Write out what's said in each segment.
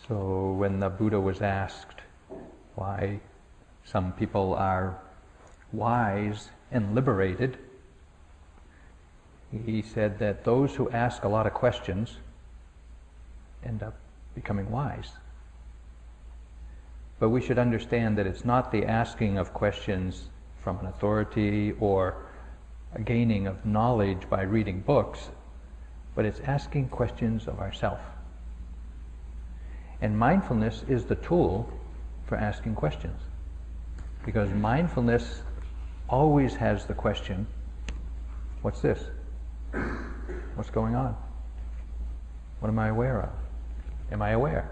So when the Buddha was asked why some people are wise and liberated, he said that those who ask a lot of questions end up becoming wise. But we should understand that it's not the asking of questions from an authority or a gaining of knowledge by reading books, but it's asking questions of ourself. And mindfulness is the tool for asking questions. Because mindfulness always has the question, what's this? What's going on? What am I aware of? Am I aware?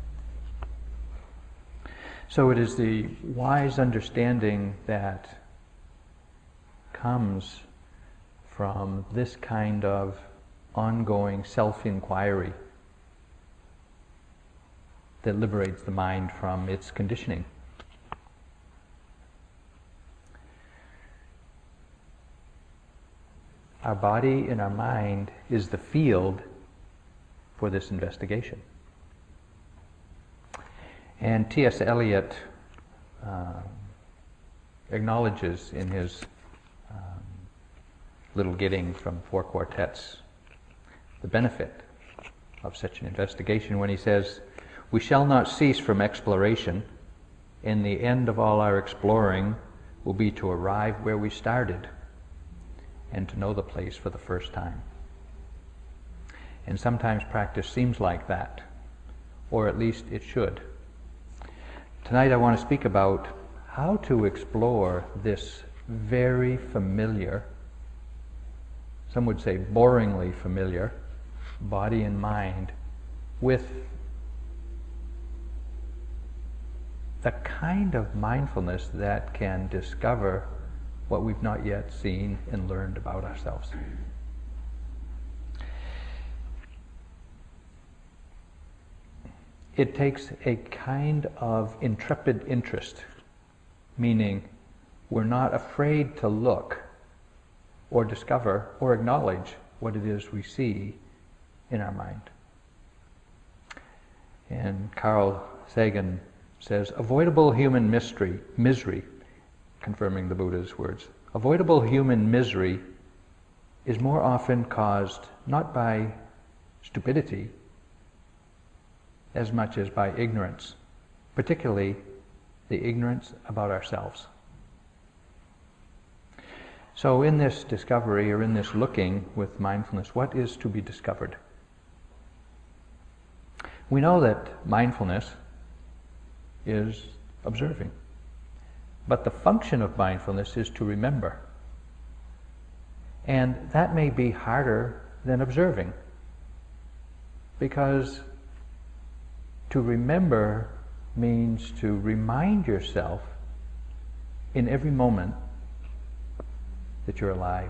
So it is the wise understanding that comes from this kind of ongoing self-inquiry that liberates the mind from its conditioning. Our body and our mind is the field for this investigation. And T.S. Eliot acknowledges in his Little Gidding from Four Quartets the benefit of such an investigation when he says, "We shall not cease from exploration, and the end of all our exploring will be to arrive where we started and to know the place for the first time." And sometimes practice seems like that, or at least it should. Tonight I want to speak about how to explore this very familiar, some would say boringly familiar, body and mind with the kind of mindfulness that can discover what we've not yet seen and learned about ourselves. It takes a kind of intrepid interest, meaning we're not afraid to look or discover or acknowledge what it is we see in our mind. And Carl Sagan says, avoidable human misery, confirming the Buddha's words, avoidable human misery is more often caused not by stupidity as much as by ignorance, particularly the ignorance about ourselves. So in this discovery, or in this looking with mindfulness, what is to be discovered? We know that mindfulness is observing. But the function of mindfulness is to remember. And that may be harder than observing, because to remember means to remind yourself in every moment that you're alive,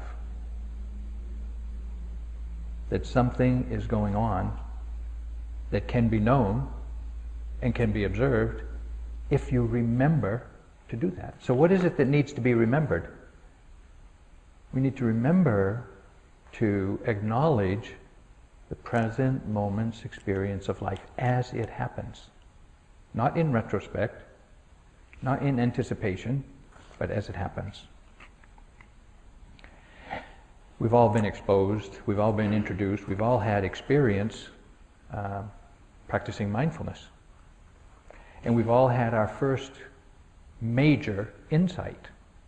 that something is going on that can be known and can be observed if you remember to do that. So what is it that needs to be remembered? We need to remember to acknowledge the present moment's experience of life as it happens. Not in retrospect, not in anticipation, but as it happens. We've all been exposed, we've all been introduced, we've all had experience practicing mindfulness. And we've all had our first major insight,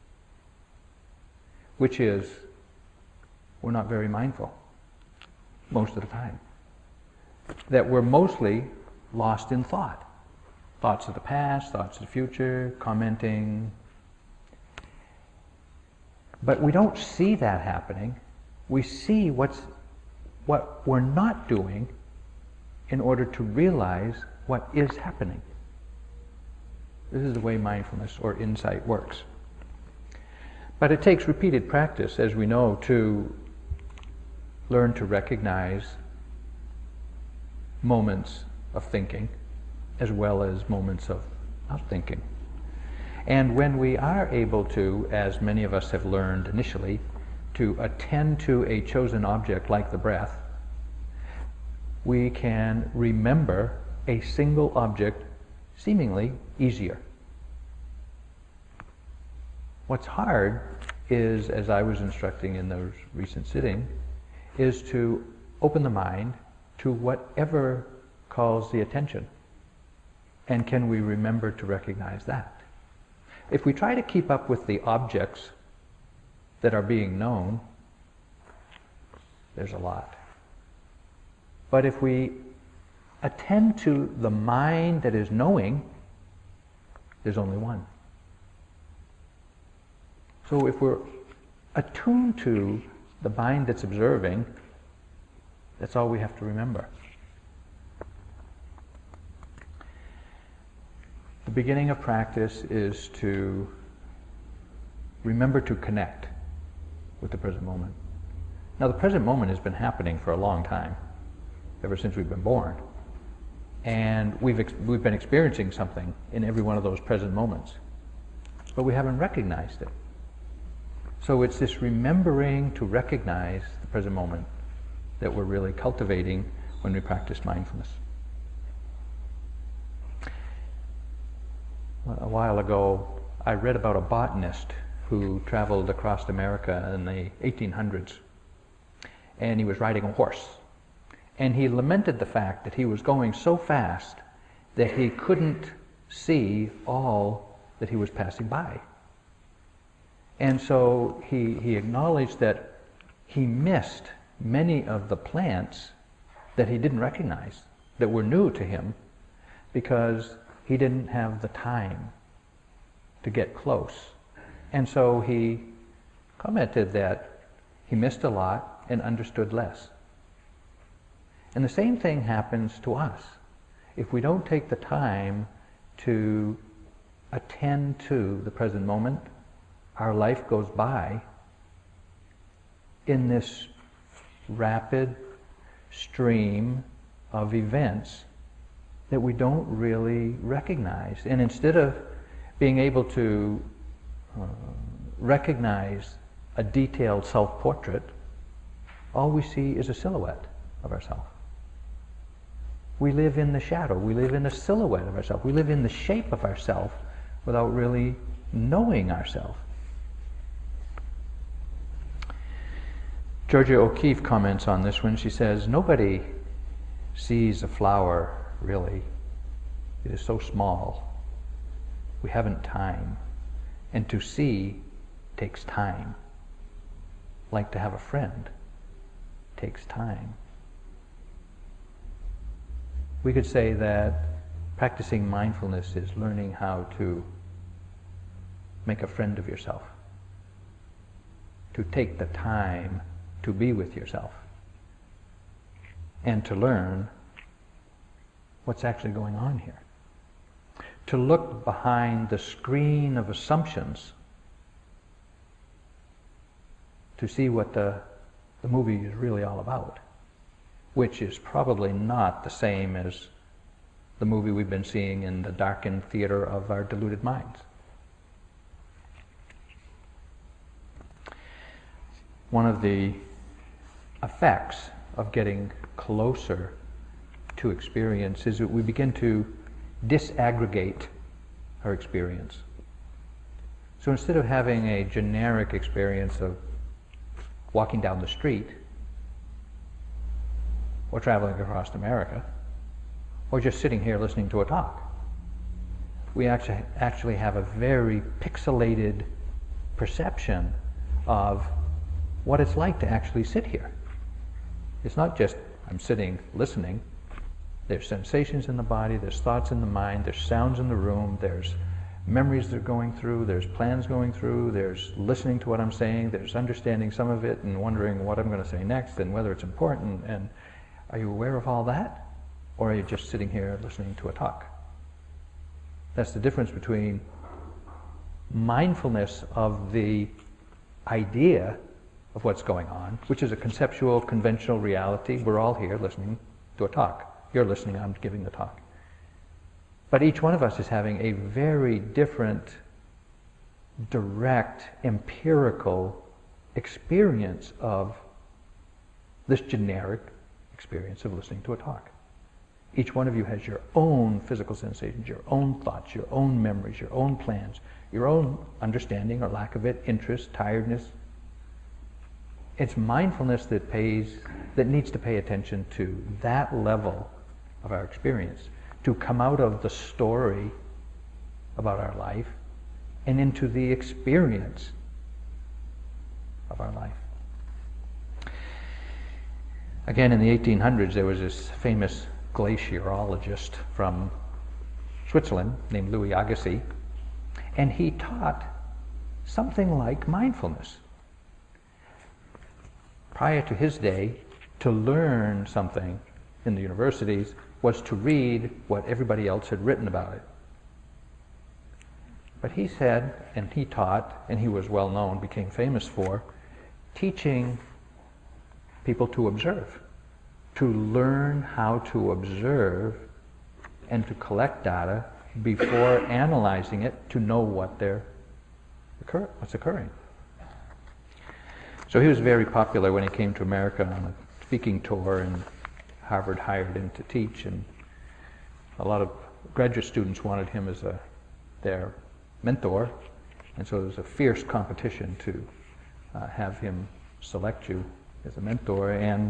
which is we're not very mindful most of the time. That we're mostly lost in thought. Thoughts of the past, thoughts of the future, commenting. But we don't see that happening. We see what we're not doing in order to realize what is happening. This is the way mindfulness or insight works. But it takes repeated practice, as we know, to learn to recognize moments of thinking as well as moments of not thinking. And when we are able to, as many of us have learned initially, to attend to a chosen object like the breath, we can remember a single object seemingly easier. What's hard is, as I was instructing in those recent sitting, is to open the mind to whatever calls the attention. And can we remember to recognize that? If we try to keep up with the objects that are being known, there's a lot. But if we attend to the mind that is knowing, there's only one. So if we're attuned to the mind that's observing, that's all we have to remember. The beginning of practice is to remember to connect with the present moment. Now, the present moment has been happening for a long time, ever since we've been born. And we've been experiencing something in every one of those present moments, but we haven't recognized it. So it's this remembering to recognize the present moment that we're really cultivating when we practice mindfulness. A while ago, I read about a botanist who traveled across America in the 1800s, and he was riding a horse. And he lamented the fact that he was going so fast that he couldn't see all that he was passing by. And so he acknowledged that he missed many of the plants that he didn't recognize, that were new to him, because he didn't have the time to get close. And so he commented that he missed a lot and understood less. And the same thing happens to us. If we don't take the time to attend to the present moment, our life goes by in this rapid stream of events that we don't really recognize. And instead of being able to recognize a detailed self-portrait, all we see is a silhouette of ourselves. We live in the shadow. We live in a silhouette of ourselves. We live in the shape of ourselves without really knowing ourselves. Georgia O'Keeffe comments on this when she says, "Nobody sees a flower, really. It is so small. We haven't time. And to see takes time. Like to have a friend takes time." We could say that practicing mindfulness is learning how to make a friend of yourself, to take the time to be with yourself, and to learn what's actually going on here. To look behind the screen of assumptions to see what the movie is really all about, which is probably not the same as the movie we've been seeing in the darkened theater of our deluded minds. One of the effects of getting closer to experience is that we begin to disaggregate our experience. So instead of having a generic experience of walking down the street, or traveling across America, or just sitting here listening to a talk, we actually have a very pixelated perception of what it's like to actually sit here. It's not just I'm sitting listening. There's sensations in the body, there's thoughts in the mind, there's sounds in the room, there's memories that are going through, there's plans going through, there's listening to what I'm saying, there's understanding some of it and wondering what I'm going to say next and whether it's important. And are you aware of all that? Or are you just sitting here listening to a talk? That's the difference between mindfulness of the idea of what's going on, which is a conceptual, conventional reality. We're all here listening to a talk. You're listening, I'm giving the talk. But each one of us is having a very different, direct, empirical experience of this generic experience of listening to a talk. Each one of you has your own physical sensations, your own thoughts, your own memories, your own plans, your own understanding or lack of it, interest, tiredness. It's mindfulness that needs to pay attention to that level of our experience, to come out of the story about our life and into the experience of our life. Again, in the 1800s, there was this famous glaciologist from Switzerland named Louis Agassiz, and he taught something like mindfulness. Prior to his day, to learn something in the universities was to read what everybody else had written about it. But he said, and he taught, and he was well known, became famous for, teaching people to observe, to learn how to observe and to collect data before analyzing it to know what's occurring. So he was very popular when he came to America on a speaking tour, and Harvard hired him to teach, and a lot of graduate students wanted him as their mentor, and so there was a fierce competition to have him select you as a mentor. And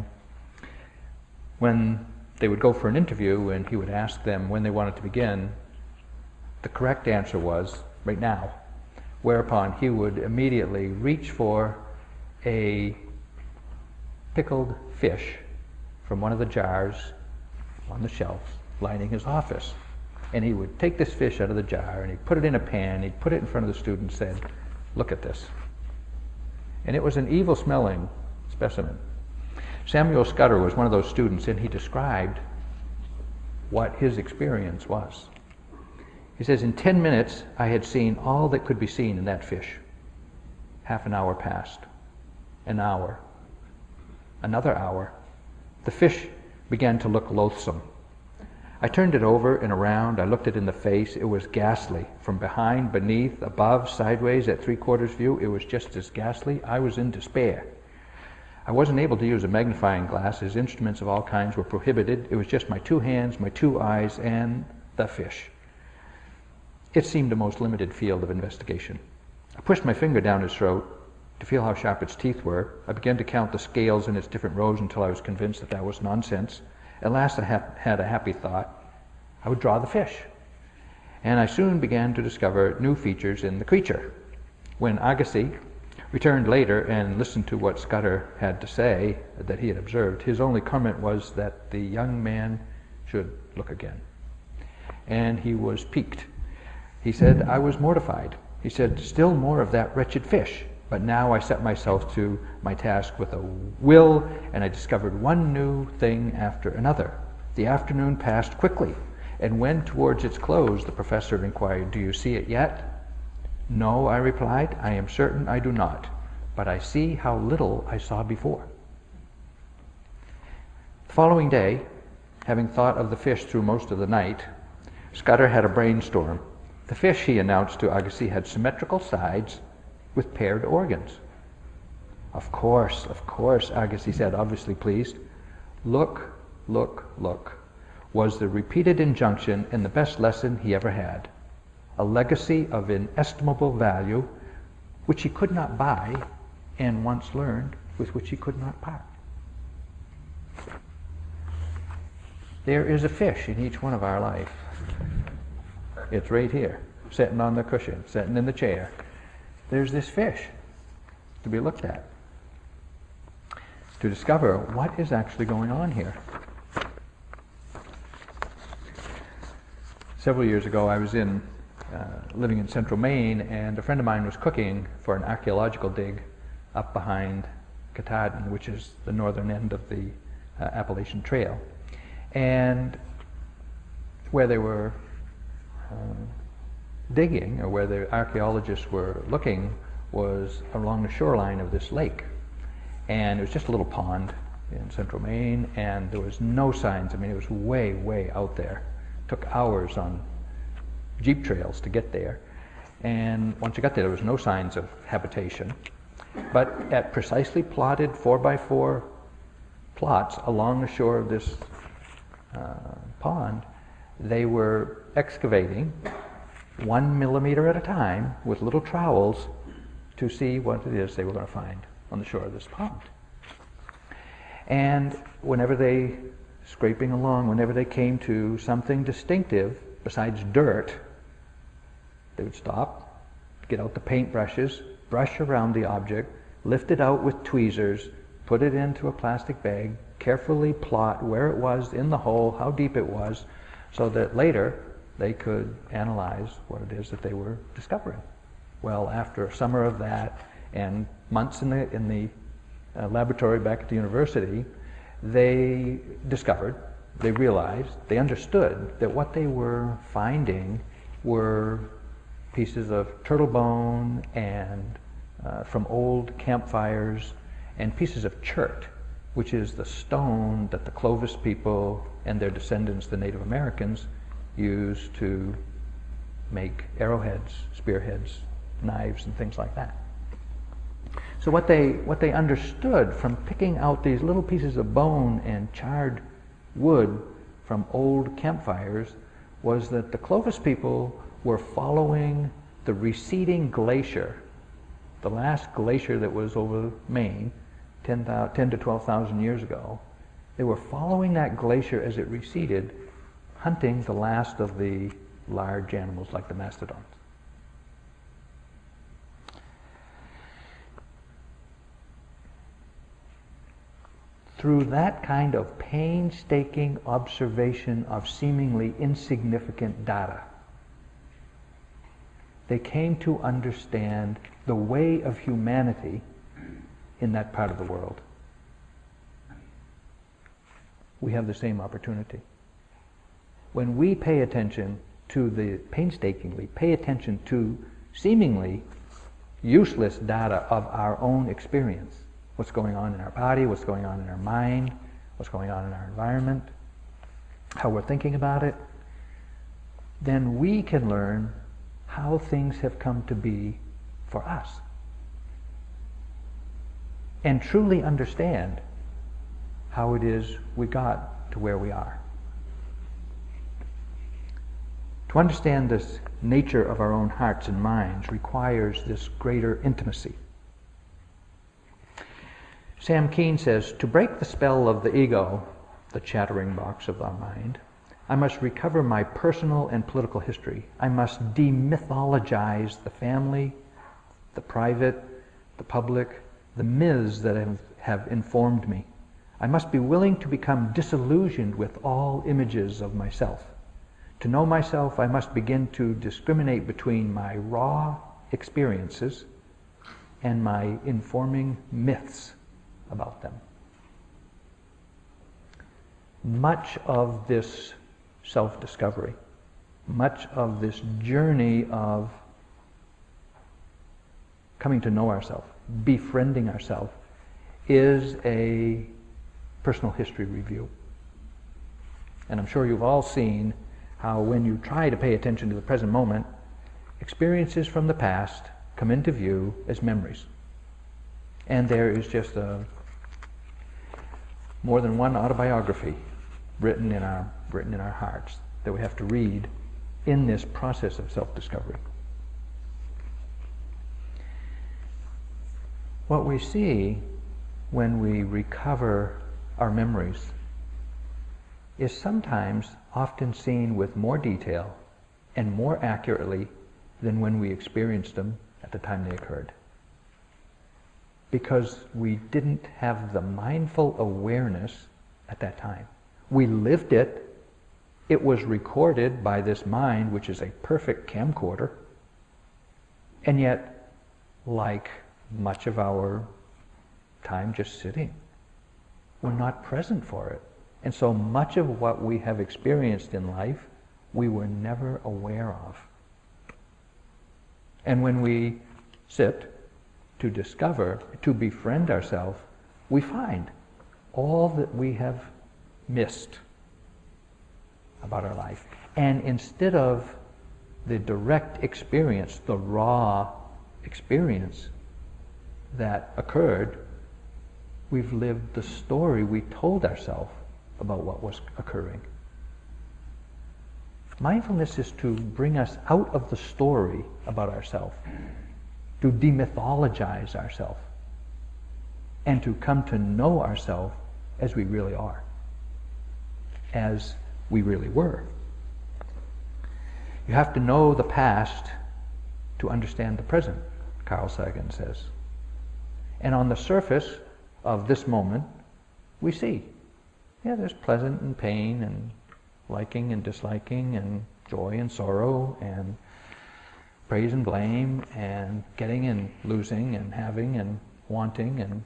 when they would go for an interview and he would ask them when they wanted to begin, the correct answer was, right now, whereupon he would immediately reach for a pickled fish from one of the jars on the shelf lining his office. And he would take this fish out of the jar and he'd put it in a pan, he'd put it in front of the student and said, "Look at this." And it was an evil-smelling specimen. Samuel Scudder was one of those students, and he described what his experience was. He says, "In 10 minutes, I had seen all that could be seen in that fish. Half an hour passed. An hour. Another hour. The fish began to look loathsome. I turned it over and around. I looked it in the face. It was ghastly. From behind, beneath, above, sideways, at 3/4 view, it was just as ghastly. I was in despair. I wasn't able to use a magnifying glass, as instruments of all kinds were prohibited. It was just my 2 hands, my 2 eyes, and the fish. It seemed a most limited field of investigation. I pushed my finger down its throat to feel how sharp its teeth were. I began to count the scales in its different rows until I was convinced that that was nonsense. At last I had a happy thought. I would draw the fish. And I soon began to discover new features in the creature. When Agassiz returned later and listened to what Scudder had to say that he had observed, his only comment was that the young man should look again. And he was piqued. He said, "I was mortified." He said, "Still more of that wretched fish. But now I set myself to my task with a will, and I discovered one new thing after another. The afternoon passed quickly, and when towards its close the professor inquired, 'Do you see it yet?' 'No,' I replied, 'I am certain I do not, but I see how little I saw before.'" The following day, having thought of the fish through most of the night, Scudder had a brainstorm. The fish, he announced to Agassiz, had symmetrical sides with paired organs. Of course, Agassiz said, obviously pleased. "Look, look, look," was the repeated injunction and the best lesson he ever had. A legacy of inestimable value, which he could not buy, and once learned, with which he could not part. There is a fish in each one of our life. It's right here, sitting on the cushion, sitting in the chair. There's this fish to be looked at, to discover what is actually going on here. Several years ago, I was living in central Maine, and a friend of mine was cooking for an archaeological dig up behind Katahdin, which is the northern end of the Appalachian Trail. And where they were digging, or where the archaeologists were looking, was along the shoreline of this lake. And it was just a little pond in central Maine, and there was no signs. I mean, it was way, way out there. It took hours on jeep trails to get there. And once you got there was no signs of habitation. But at precisely plotted 4x4 plots along the shore of this pond, they were excavating 1 millimeter at a time with little trowels to see what it is they were going to find on the shore of this pond. And whenever they, scraping along, whenever they came to something distinctive besides dirt, they would stop, get out the paintbrushes, brush around the object, lift it out with tweezers, put it into a plastic bag, carefully plot where it was in the hole, how deep it was, so that later they could analyze what it is that they were discovering. Well, after a summer of that and months in the laboratory back at the university, they discovered, they realized, they understood that what they were finding were pieces of turtle bone and from old campfires and pieces of chert, which is the stone that the Clovis people and their descendants, the Native Americans, used to make arrowheads, spearheads, knives, and things like that. So what they understood from picking out these little pieces of bone and charred wood from old campfires was that the Clovis people were following the receding glacier, the last glacier that was over Maine 10 to 12,000 years ago. They were following that glacier as it receded, hunting the last of the large animals like the mastodons. Through that kind of painstaking observation of seemingly insignificant data, they came to understand the way of humanity in that part of the world. We have the same opportunity. When we pay attention to painstakingly pay attention to seemingly useless data of our own experience, what's going on in our body, what's going on in our mind, what's going on in our environment, how we're thinking about it, then we can learn how things have come to be for us and truly understand how it is we got to where we are. To understand this nature of our own hearts and minds requires this greater intimacy. Sam Keen says, to break the spell of the ego, the chattering box of our mind, I must recover my personal and political history. I must demythologize the family, the private, the public, the myths that have informed me. I must be willing to become disillusioned with all images of myself. To know myself, I must begin to discriminate between my raw experiences and my informing myths about them. Much of this self-discovery, much of this journey of coming to know ourselves, befriending ourselves, is a personal history review. And I'm sure you've all seen how when you try to pay attention to the present moment, experiences from the past come into view as memories. And there is just more than one autobiography written in our hearts that we have to read in this process of self-discovery. What we see when we recover our memories is sometimes often seen with more detail and more accurately than when we experienced them at the time they occurred. Because we didn't have the mindful awareness at that time. We lived it. It was recorded by this mind, which is a perfect camcorder. And yet, like much of our time just sitting, we're not present for it. And so much of what we have experienced in life, we were never aware of. And when we sit to discover, to befriend ourselves, we find all that we have missed about our life. And instead of the direct experience, the raw experience that occurred, we've lived the story we told ourselves about what was occurring. Mindfulness is to bring us out of the story about ourselves, to demythologize ourselves, and to come to know ourselves as we really are, as we really were. You have to know the past to understand the present, Carl Sagan says. And on the surface of this moment, we see, there's pleasant and pain and liking and disliking and joy and sorrow and praise and blame and getting and losing and having and wanting, and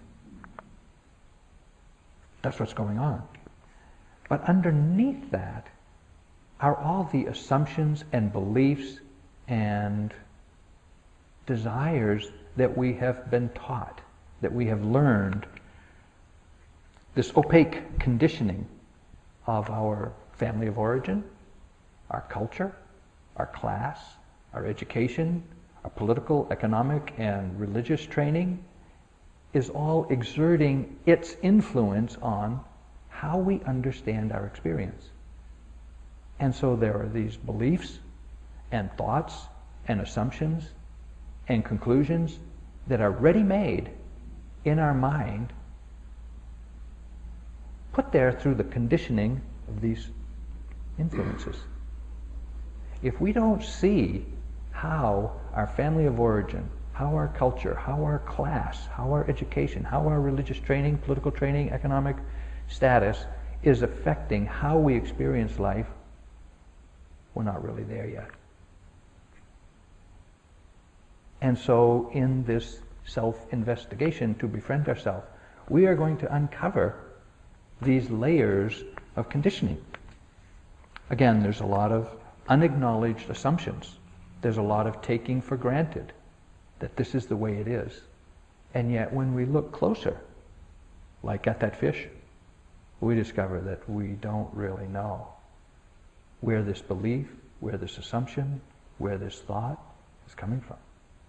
that's what's going on. But underneath that are all the assumptions and beliefs and desires that we have been taught, that we have learned, this opaque conditioning of our family of origin, our culture, our class, our education, our political, economic, and religious training is all exerting its influence on how we understand our experience. And so there are these beliefs and thoughts and assumptions and conclusions that are ready-made in our mind, put there through the conditioning of these influences. If we don't see how our family of origin, how our culture, how our class, how our education, how our religious training, political training, economic status is affecting how we experience life, we're not really there yet. And so in this self-investigation to befriend ourselves, we are going to uncover these layers of conditioning. Again, there's a lot of unacknowledged assumptions. There's a lot of taking for granted that this is the way it is. And yet when we look closer, like at that fish, we discover that we don't really know where this belief, where this assumption, where this thought is coming from.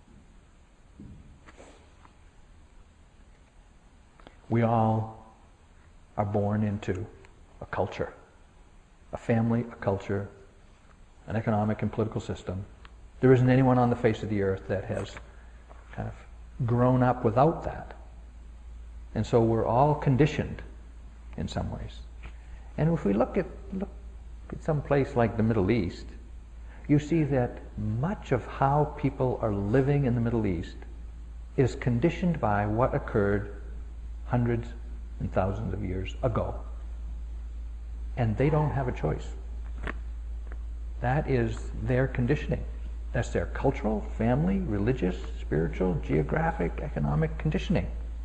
We all are born into a culture, a family, a culture, an economic and political system. There isn't anyone on the face of the earth that has kind of grown up without that. And so we're all conditioned in some ways. And if we look at some place like the Middle East, you see that much of how people are living in the Middle East is conditioned by what occurred hundreds and thousands of years ago. And they don't have a choice. That is their conditioning. That's their cultural, family, religious, spiritual, geographic, economic conditioning.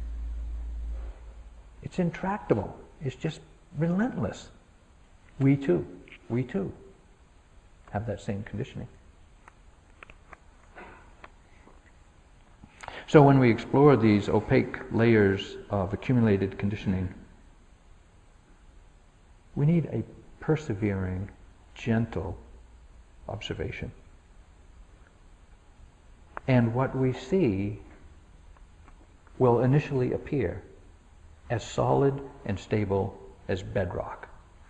It's intractable. It's just relentless. We too have that same conditioning. So when we explore these opaque layers of accumulated conditioning, we need a persevering, gentle observation. And what we see will initially appear as solid and stable as bedrock.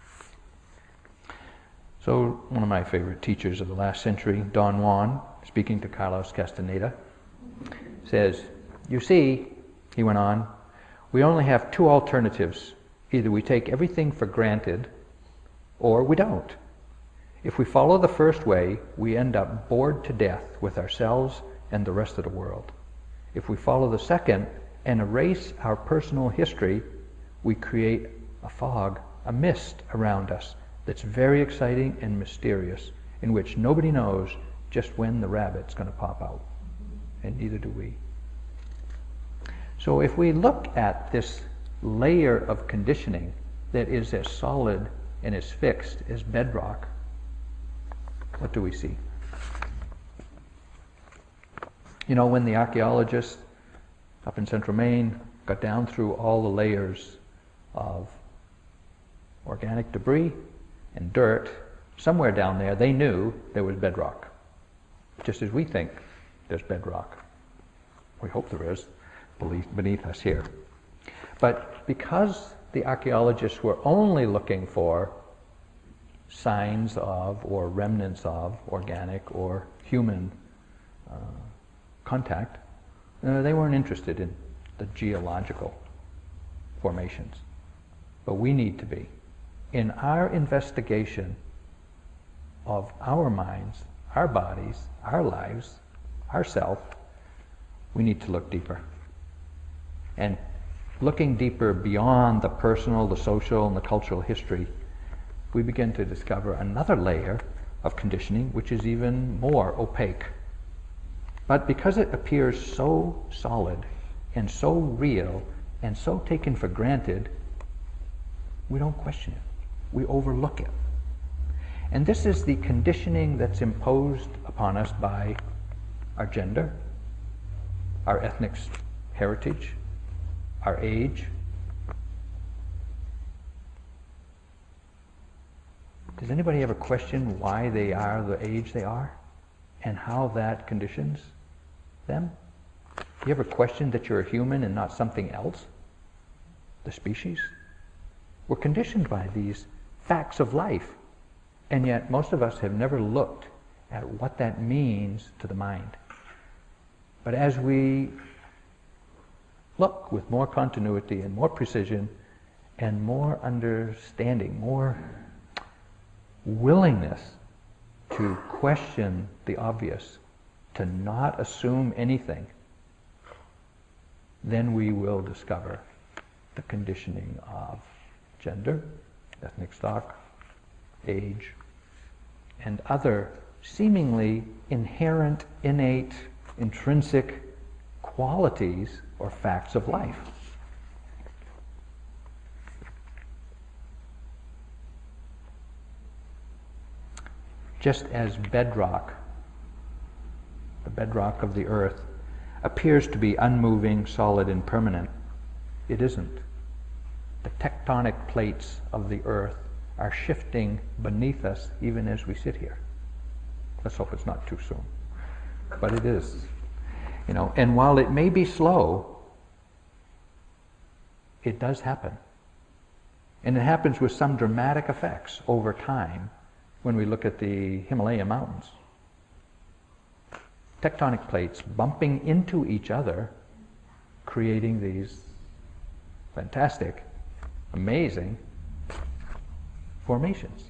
So one of my favorite teachers of the last century, Don Juan, speaking to Carlos Castaneda, says, "You see," he went on, "we only have two alternatives. Either we take everything for granted, or we don't. If we follow the first way, we end up bored to death with ourselves and the rest of the world. If we follow the second and erase our personal history, we create a fog, a mist around us that's very exciting and mysterious, in which nobody knows just when the rabbit's going to pop out. And neither do we." So if we look at this layer of conditioning that is as solid and as fixed as bedrock, what do we see? You know, when the archaeologists up in central Maine got down through all the layers of organic debris and dirt, somewhere down there they knew there was bedrock. Just as we think there's bedrock. We hope there is beneath us here. But because the archaeologists were only looking for signs of or remnants of organic or human contact. They weren't interested in the geological formations. But we need to be. In our investigation of our minds, our bodies, our lives, ourself, we need to look deeper. And looking deeper beyond the personal, the social, and the cultural history, we begin to discover another layer of conditioning which is even more opaque. But because it appears so solid and so real and so taken for granted, we don't question it. We overlook it. And this is the conditioning that's imposed upon us by our gender, our ethnic heritage, our age. Does anybody ever question why they are the age they are and how that conditions them? Do you ever question that you're a human and not something else? The species? We're conditioned by these facts of life, and yet most of us have never looked at what that means to the mind. But as we look with more continuity and more precision and more understanding, more willingness to question the obvious, to not assume anything, then we will discover the conditioning of gender, ethnic stock, age, and other seemingly inherent, innate, intrinsic qualities or facts of life. Just as bedrock, the bedrock of the earth, appears to be unmoving, solid, and permanent, it isn't. The tectonic plates of the earth are shifting beneath us even as we sit here. Let's hope it's not too soon. But it is. And while it may be slow, it does happen. And it happens with some dramatic effects over time when we look at the Himalaya mountains. Tectonic plates bumping into each other, creating these fantastic, amazing formations.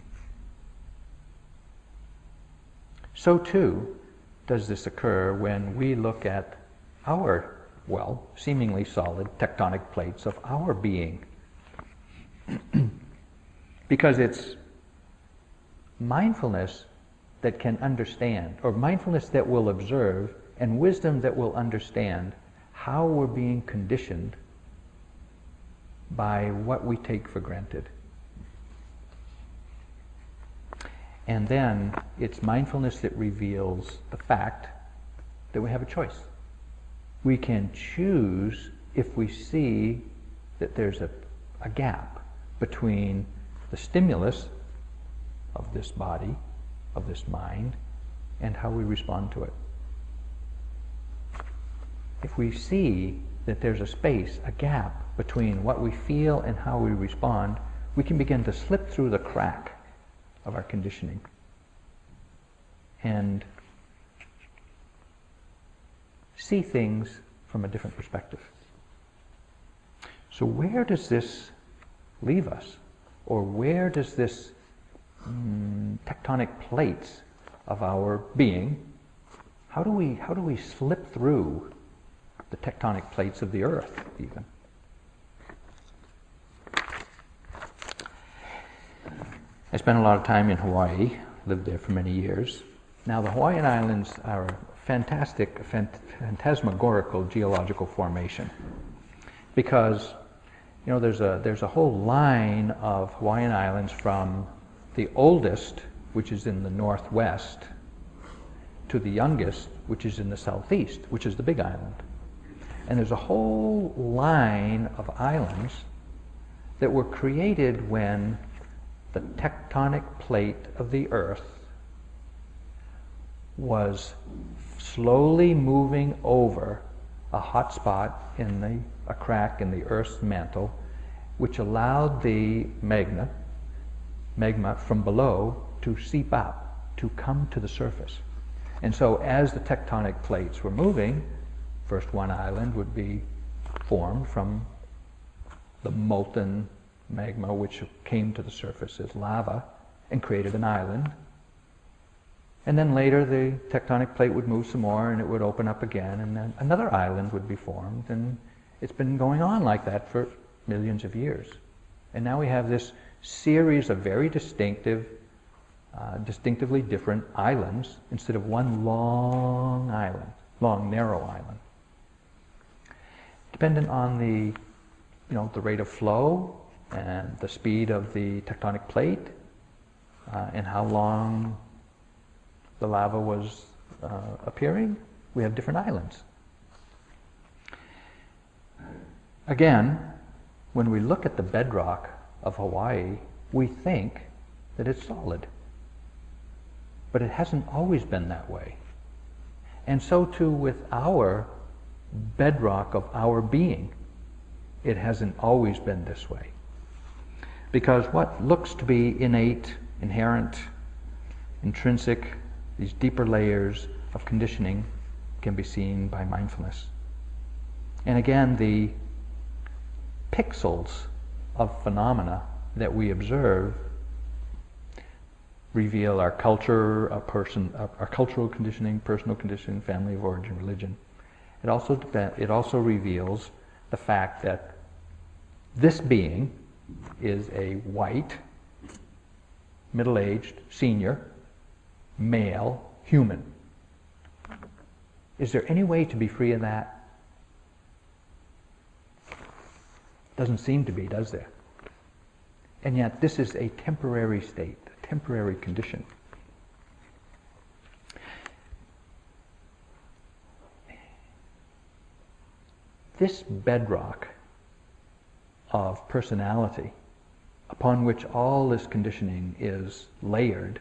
So too does this occur when we look at our, seemingly solid tectonic plates of our being. Because it's mindfulness that can understand, or mindfulness that will observe, and wisdom that will understand how we're being conditioned by what we take for granted. And then it's mindfulness that reveals the fact that we have a choice. We can choose if we see that there's a gap between the stimulus of this body, of this mind, and how we respond to it. If we see that there's a space, a gap between what we feel and how we respond, we can begin to slip through the crack of our conditioning and see things from a different perspective. So where does this leave us? Or where does this tectonic plates of our being, how do we slip through the tectonic plates of the earth even? I spent a lot of time in Hawaii, lived there for many years. Now the Hawaiian Islands are a fantastic, phantasmagorical geological formation because there's a whole line of Hawaiian Islands from the oldest, which is in the northwest, to the youngest, which is in the southeast, which is the Big Island. And there's a whole line of islands that were created when the tectonic plate of the earth was slowly moving over a hot spot a crack in the earth's mantle, which allowed the magma magma from below to seep up, to come to the surface. And so as the tectonic plates were moving, first one island would be formed from the molten magma which came to the surface as lava and created an island. And then later the tectonic plate would move some more and it would open up again, and then another island would be formed, and it's been going on like that for millions of years. And now we have this series of very distinctively different islands instead of one long island, long narrow island. Dependent on the rate of flow and the speed of the tectonic plate and how long the lava was appearing, we have different islands. Again, when we look at the bedrock of Hawaii, we think that it's solid. But it hasn't always been that way. And so too with our bedrock of our being. It hasn't always been this way. Because what looks to be innate, inherent, intrinsic, these deeper layers of conditioning can be seen by mindfulness. And again, the pixels of phenomena that we observe reveal our culture, our cultural conditioning, personal conditioning, family of origin, religion. It also reveals the fact that this being is a white, middle-aged, senior, male, human. Is there any way to be free of that? Doesn't seem to be, does there? And yet this is a temporary state, a temporary condition. This bedrock of personality upon which all this conditioning is layered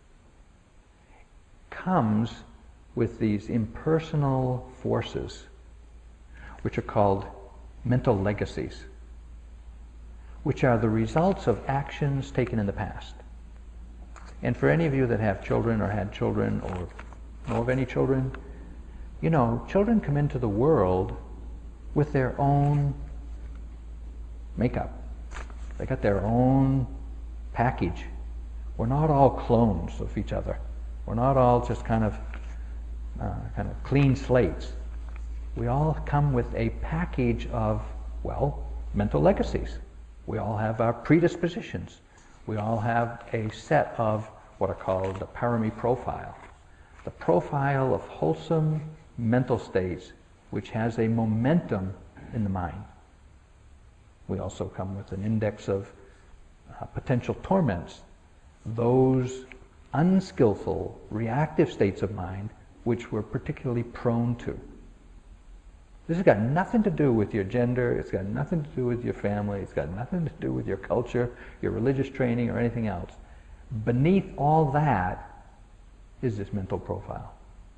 comes with these impersonal forces which are called mental legacies, which are the results of actions taken in the past. And for any of you that have children or had children or know of any children, you know, children come into the world with their own makeup. They got their own package. We're not all clones of each other. We're not all just kind of clean slates. We all come with a package of, well, mental legacies. We all have our predispositions. We all have a set of what are called the parami profile. The profile of wholesome mental states which has a momentum in the mind. We also come with an index of potential torments, those unskillful, reactive states of mind which we're particularly prone to. This has got nothing to do with your gender, it's got nothing to do with your family, it's got nothing to do with your culture, your religious training, or anything else. Beneath all that is this mental profile.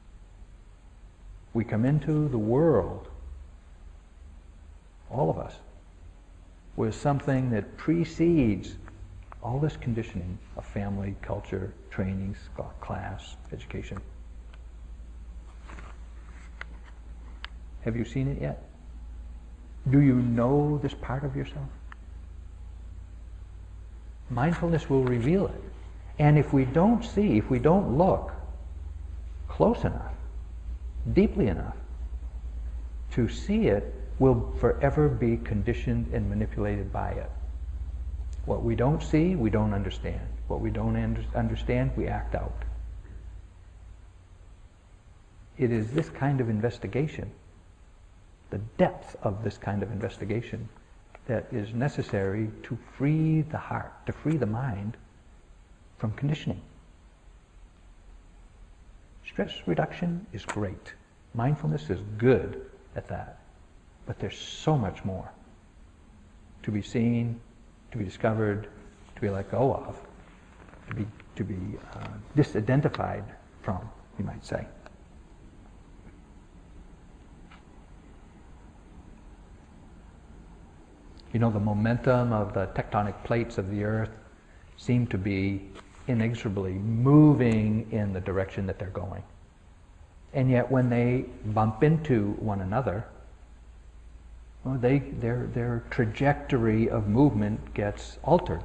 We come into the world, all of us, with something that precedes all this conditioning of family, culture, training, class, education. Have you seen it yet? Do you know this part of yourself? Mindfulness will reveal it. And if we don't see, if we don't look close enough, deeply enough, to see it, we'll forever be conditioned and manipulated by it. What we don't see, we don't understand. What we don't understand, we act out. It is this kind of investigation, the depth of this kind of investigation, that is necessary to free the heart, to free the mind from conditioning. Stress reduction is great. Mindfulness is good at that. But there's so much more to be seen, to be discovered, to be let go of, to be disidentified from, you might say. You know, the momentum of the tectonic plates of the earth seem to be inexorably moving in the direction that they're going. And yet when they bump into one another, well, their trajectory of movement gets altered.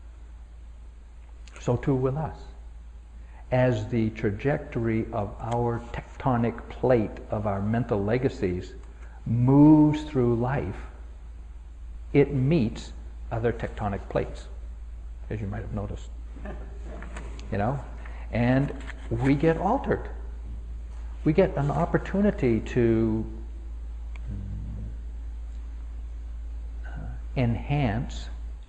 So too with us. As the trajectory of our tectonic plate of our mental legacies moves through life, it meets other tectonic plates, as you might have noticed. And we get altered. We get an opportunity to enhance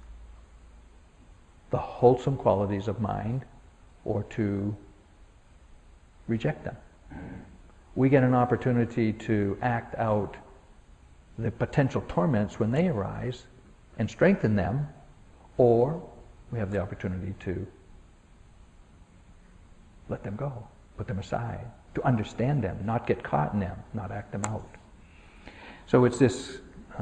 the wholesome qualities of mind or to reject them. We get an opportunity to act out the potential torments when they arise and strengthen them, or we have the opportunity to let them go, put them aside, to understand them, not get caught in them, not act them out. So it's this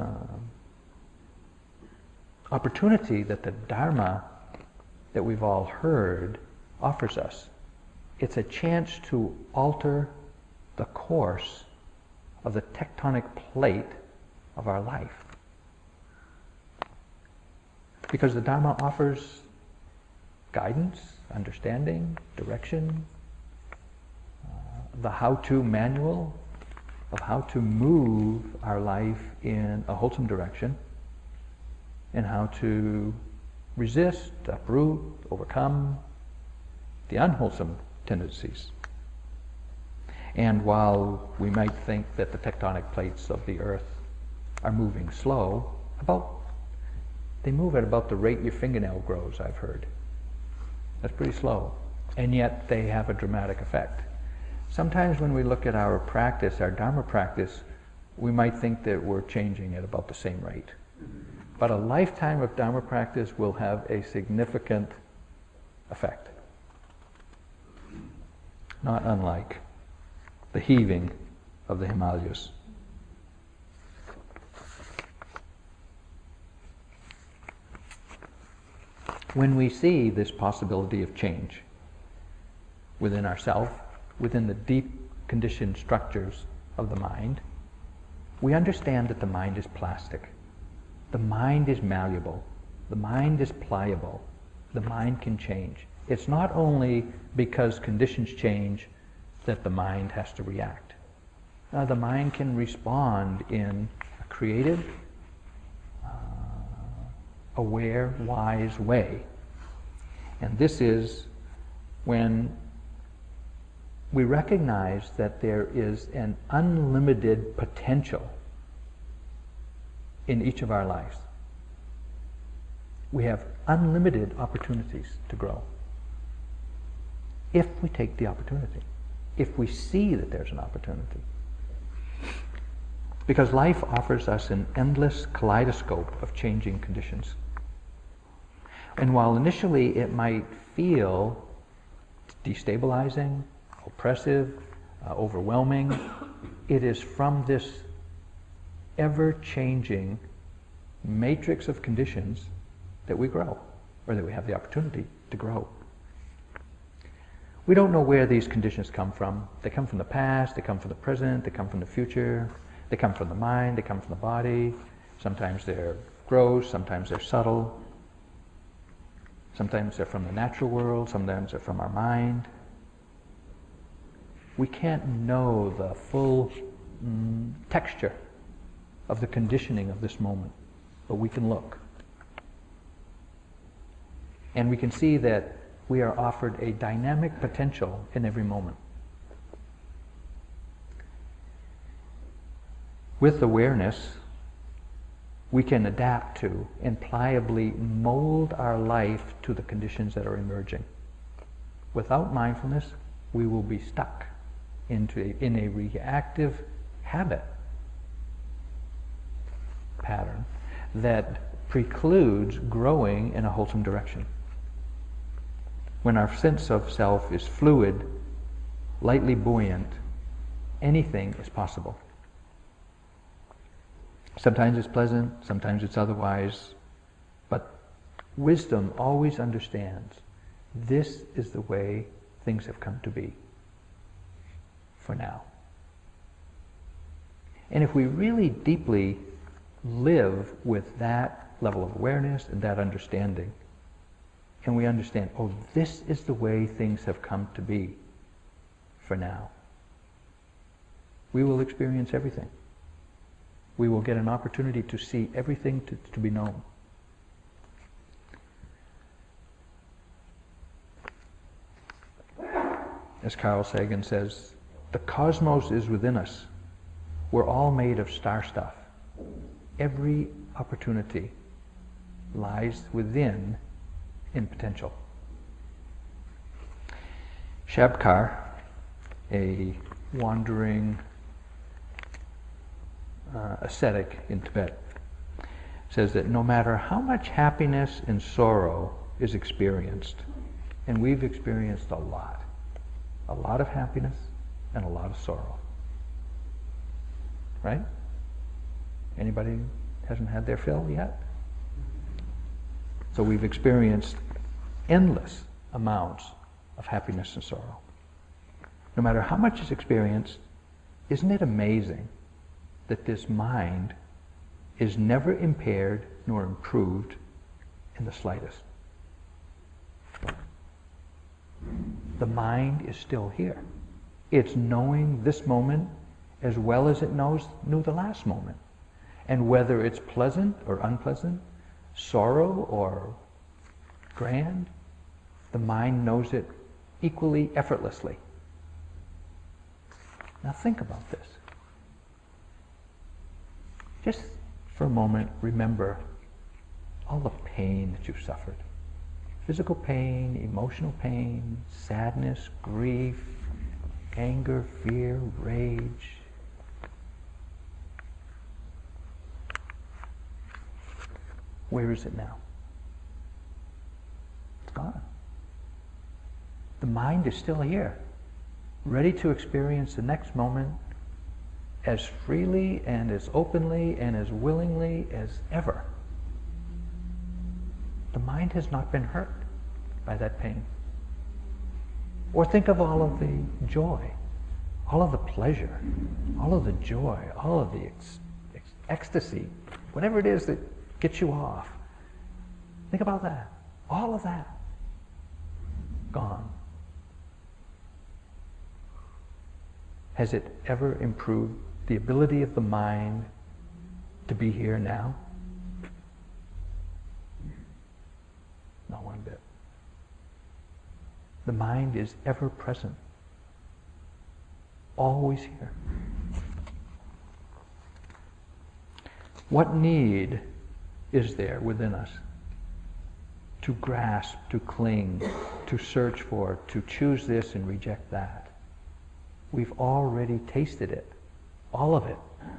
opportunity that the Dharma that we've all heard offers us. It's a chance to alter the course of the tectonic plate of our life. Because the Dharma offers guidance, understanding, direction, the how-to manual of how to move our life in a wholesome direction, and how to resist, uproot, overcome the unwholesome tendencies. And while we might think that the tectonic plates of the earth are moving slow, they move at about the rate your fingernail grows, I've heard. That's pretty slow. And yet they have a dramatic effect. Sometimes when we look at our practice, our Dharma practice, we might think that we're changing at about the same rate. But a lifetime of Dharma practice will have a significant effect. Not unlike the heaving of the Himalayas. When we see this possibility of change within ourselves, within the deep conditioned structures of the mind, we understand that the mind is plastic. The mind is malleable. The mind is pliable. The mind can change. It's not only because conditions change that the mind has to react. The mind can respond in a creative, aware, wise way. And this is when we recognize that there is an unlimited potential in each of our lives. We have unlimited opportunities to grow. If we take the opportunity. If we see that there's an opportunity. Because life offers us an endless kaleidoscope of changing conditions. And while initially it might feel destabilizing, oppressive, overwhelming, it is from this ever-changing matrix of conditions that we grow, or that we have the opportunity to grow. We don't know where these conditions come from. They come from the past, they come from the present, they come from the future, they come from the mind, they come from the body. Sometimes they're gross, sometimes they're subtle. Sometimes they're from the natural world, sometimes they're from our mind. We can't know the full texture of the conditioning of this moment, but we can look. And we can see that we are offered a dynamic potential in every moment. With awareness, we can adapt to and pliably mold our life to the conditions that are emerging. Without mindfulness, we will be stuck in a reactive habit pattern that precludes growing in a wholesome direction. When our sense of self is fluid, lightly buoyant, anything is possible. Sometimes it's pleasant, sometimes it's otherwise, but Wisdom always understands this is the way things have come to be for now. And if we really deeply live with that level of awareness and that understanding, and we understand, oh, this is the way things have come to be for now, we will experience everything. We will get an opportunity to see everything to be known. As Carl Sagan says, the cosmos is within us. We're all made of star stuff. Every opportunity lies within in potential. Shabkar, a wandering ascetic in Tibet, says that no matter how much happiness and sorrow is experienced, and we've experienced a lot of happiness and a lot of sorrow. Right? Anybody hasn't had their fill yet? So we've experienced endless amounts of happiness and sorrow. No matter how much is experienced, isn't it amazing that this mind is never impaired nor improved in the slightest? The mind is still here. It's knowing this moment as well as it knew the last moment. And whether it's pleasant or unpleasant, sorrow or grand, the mind knows it equally effortlessly. Now think about this. Just for a moment, remember all the pain that you've suffered. Physical pain, emotional pain, sadness, grief, anger, fear, rage. Where is it now? It's gone. The mind is still here, ready to experience the next moment as freely and as openly and as willingly as ever. The mind has not been hurt by that pain. Or think of all of the joy, all of the pleasure, all of the joy, all of the ecstasy, whatever it is that gets you off. Think about that. All of that. Gone. Has it ever improved the ability of the mind to be here now? Not one bit. The mind is ever present. Always here. What need is there within us to grasp, to cling, to search for, to choose this and reject that? We've already tasted it. All of it.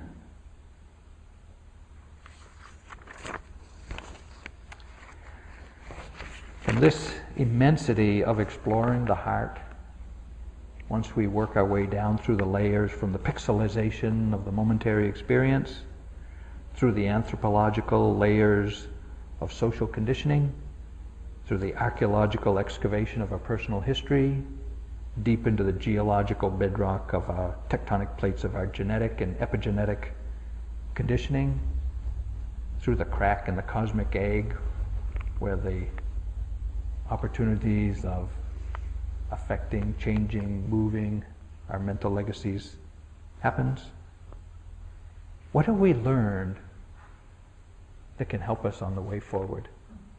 From this immensity of exploring the heart, once we work our way down through the layers from the pixelization of the momentary experience, through the anthropological layers of social conditioning, through the archaeological excavation of our personal history, deep into the geological bedrock of our tectonic plates of our genetic and epigenetic conditioning, through the crack in the cosmic egg where the opportunities of affecting, changing, moving our mental legacies happens. What have we learned that can help us on the way forward?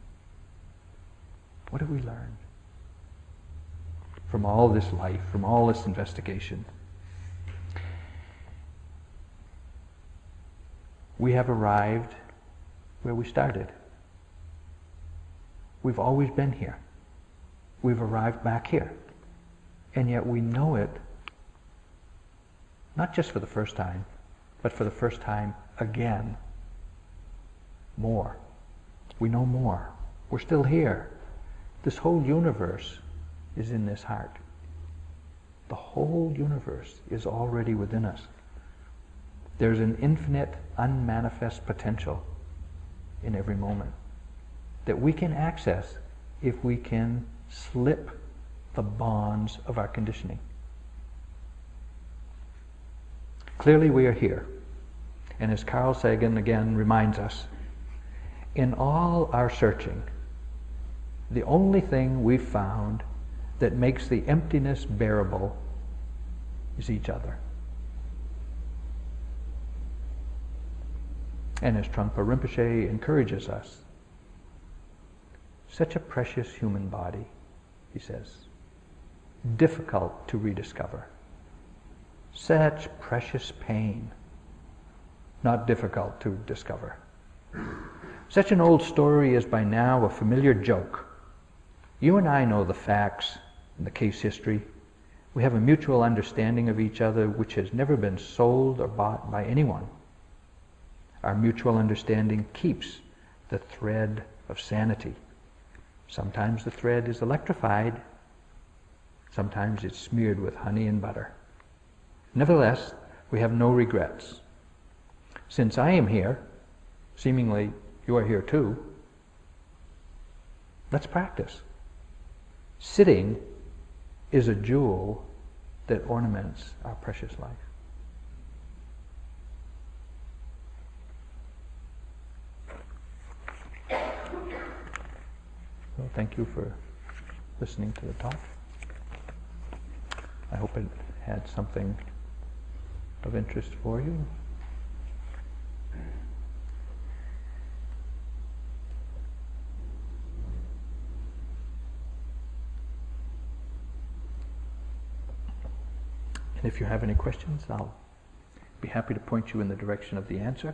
What have we learned from all this life, from all this investigation? We have arrived where we started. We've always been here. We've arrived back here. And yet we know it, not just for the first time, but for the first time again. More. We know more. We're still here. This whole universe is in this heart. The whole universe is already within us. There's an infinite, unmanifest potential in every moment. that we can access if we can slip the bonds of our conditioning. Clearly we are here. And as Carl Sagan again reminds us, in all our searching, the only thing we've found that makes the emptiness bearable is each other. And as Trungpa Rinpoche encourages us, such a precious human body, he says, difficult to rediscover. Such precious pain, not difficult to discover. Such an old story is by now a familiar joke. You and I know the facts and the case history. We have a mutual understanding of each other which has never been sold or bought by anyone. Our mutual understanding keeps the thread of sanity. Sometimes the thread is electrified. Sometimes it's smeared with honey and butter. Nevertheless, we have no regrets. Since I am here, seemingly you are here too, let's practice. Sitting is a jewel that ornaments our precious life. So thank you for listening to the talk. I hope it had something of interest for you. And if you have any questions, I'll be happy to point you in the direction of the answer.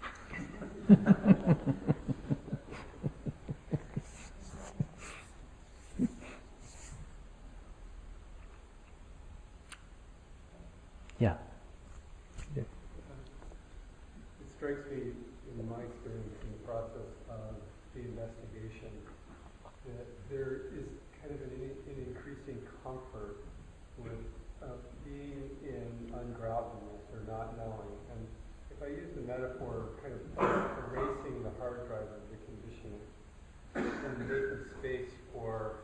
Yeah. It strikes me, in my experience in the process of the investigation, that there is kind of an increasing comfort with being in ungroundedness or not knowing. And if I use the metaphor kind of erasing the hard drive of the conditioning and making space for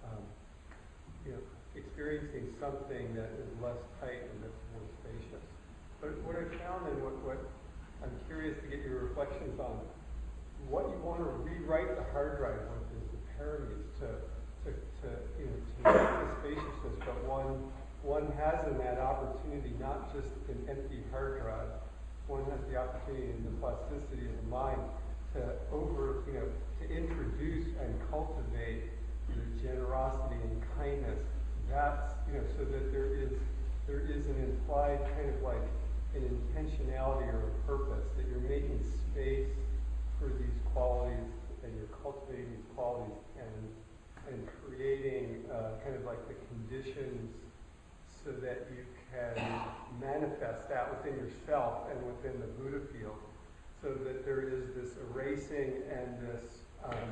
experiencing something that is less tight and that's more spacious. But what I found and what I'm curious to get your reflections on, what you want to rewrite the hard drive with is the parameters to make the spaciousness, but one has in that opportunity not just an empty hard drive, one has the opportunity in the plasticity of the mind to to introduce and cultivate the generosity and kindness. That's so that there is an implied kind of like an intentionality or a purpose that you're making space for these qualities and you're cultivating these qualities and creating kind of like the conditions so that you can manifest that within yourself and within the Buddha field, so that there is this erasing and this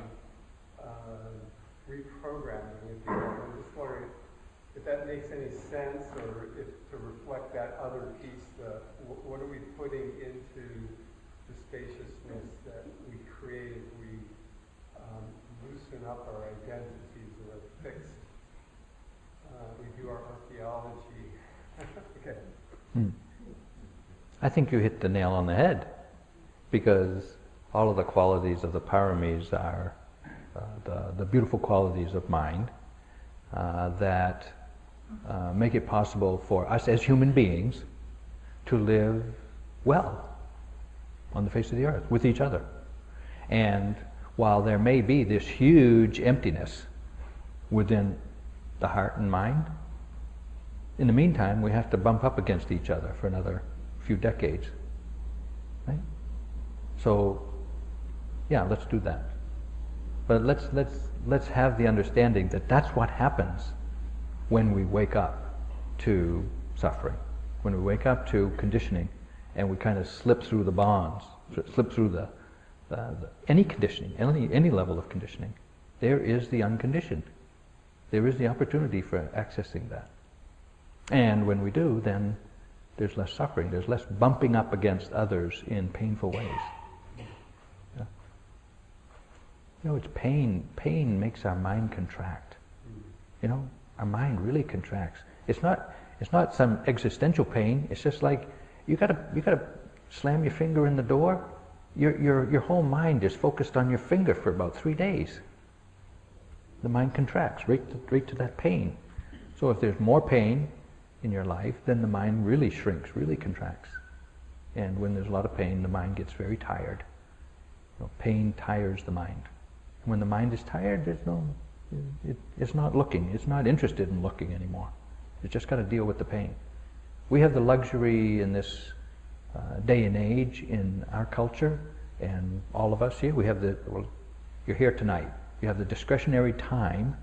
reprogramming, if you will. I'm just wondering if that makes any sense, or if to reflect that other piece, what are we putting into the spaciousness that we create as we loosen up our identities that are fixed. We do our archaeology. Okay. I think you hit the nail on the head, because all of the qualities of the paramis are the beautiful qualities of mind that make it possible for us as human beings to live well on the face of the earth with each other. And while there may be this huge emptiness within the heart and mind, in the meantime we have to bump up against each other for another few decades, right? So yeah, let's do that. But let's have the understanding that that's what happens when we wake up to suffering, when we wake up to conditioning, and we kind of slip through the bonds, slip through the any conditioning, any level of conditioning. There is the unconditioned. There is the opportunity for accessing that. And when we do, then there's less suffering. There's less bumping up against others in painful ways. Yeah. It's pain. Pain makes our mind contract. Our mind really contracts. It's not some existential pain. It's just like you gotta slam your finger in the door. Your whole mind is focused on your finger for about 3 days. The mind contracts right to that pain. So if there's more pain in your life, then the mind really shrinks, really contracts. And when there's a lot of pain, the mind gets very tired. Pain tires the mind. And when the mind is tired, it's not looking. It's not interested in looking anymore. It's just got to deal with the pain. We have the luxury in this day and age in our culture, and all of us here, you're here tonight. You have the discretionary time